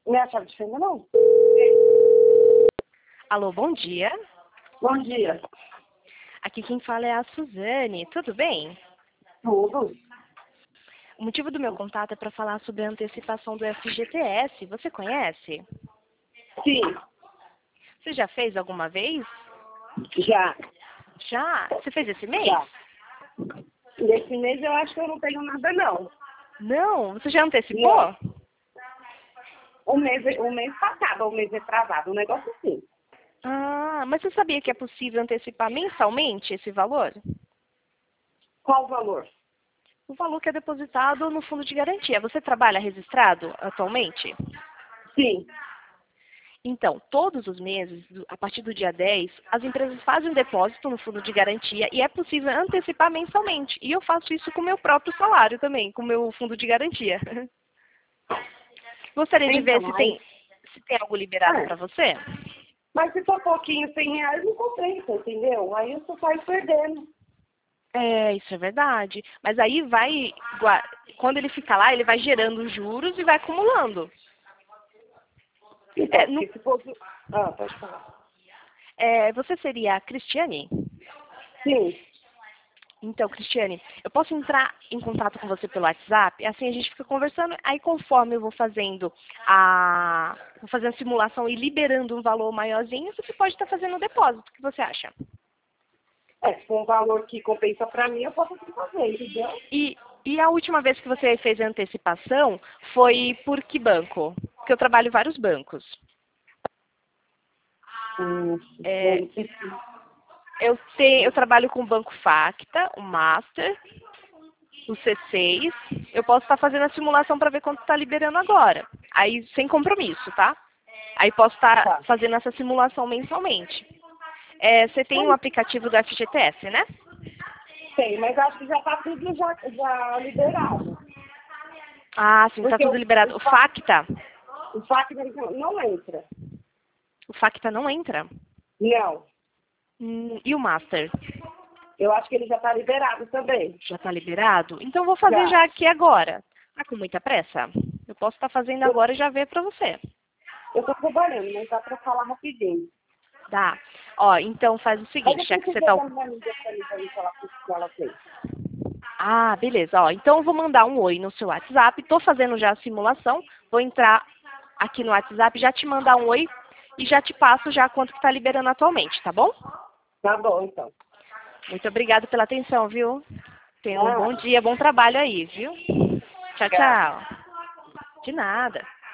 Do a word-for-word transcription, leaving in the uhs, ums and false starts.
Não é a chave de fenda, não? Alô, bom dia. Bom dia. Aqui quem fala é a Suzane. Tudo bem? Tudo? O motivo do meu contato é para falar sobre a antecipação do F G T S. Você conhece? Sim, Você já fez alguma vez? já. Já? Você fez esse mês? Já. Nesse mês eu acho que eu não tenho nada, não. Não? Você já antecipou? Não. O mês, o mês passado, o mês retrasado, um negócio assim. Ah, mas você sabia que é possível antecipar mensalmente esse valor? Qual o valor? O valor que é depositado no fundo de garantia. Você trabalha registrado atualmente? Sim. Então, todos os meses, do- a partir do dia dez, as empresas fazem um depósito no fundo de garantia e é possível antecipar mensalmente. E eu faço isso com o meu próprio salário também, com o meu fundo de garantia. Gostaria de ver Então, se aí... tem, se tem algo liberado Ah, para você? mas se for pouquinho, cem reais, não compensa, entendeu? Aí eu só saio perdendo. É, isso é verdade. Mas aí vai, gua- quando ele fica lá, ele vai gerando juros e vai acumulando. Então, É, no- porque se fosse... Ah, pode falar. é, você seria a Cristiane? Sim. Então, Cristiane, eu posso entrar em contato com você pelo WhatsApp, assim a gente fica conversando, aí conforme eu vou fazendo a, vou fazendo a simulação e liberando um valor maiorzinho, você pode estar fazendo o depósito. O que você acha? É, se for um valor que compensa pra mim, eu posso aqui fazer, entendeu? E, e a última vez que você fez a antecipação foi por que banco? Porque eu trabalho em vários bancos. Hum, É, bom, eu, tenho, eu trabalho com o Banco Facta, o Master, o C seis. Eu posso estar fazendo a simulação para ver quanto está liberando agora. Aí, sem compromisso, tá? Aí posso estar tá. fazendo essa simulação mensalmente. É, você tem o aplicativo do F G T S, né? Tem, mas acho que já tá tudo já, já liberado. Ah, sim, está Porque tudo o, liberado. o, O fa- Facta? o fato não, não entra. O Facta não entra. Não. Hum, e o Master? Eu acho que ele já tá liberado também. Já está liberado? Então eu vou fazer Já. já aqui agora. Tá com muita pressa? Eu posso estar fazendo Eu, agora e já ver para você. eu tô trabalhando, mas dá pra falar rapidinho. Tá. Ó, então faz o Mas seguinte, já depois que você você vê tá... da minha amiga pra mim, pra mim falar o que ela fez. Ah, beleza. Ó, então eu vou mandar um oi no seu WhatsApp. Tô fazendo já a simulação. Vou entrar aqui no WhatsApp, já te mandar um oi e já te passo já quanto que tá liberando atualmente, tá bom? Tá bom, então. Muito obrigada pela atenção, viu? Tenha um bom Ah, dia, bom trabalho aí, viu? Tchau, obrigada. tchau. De nada.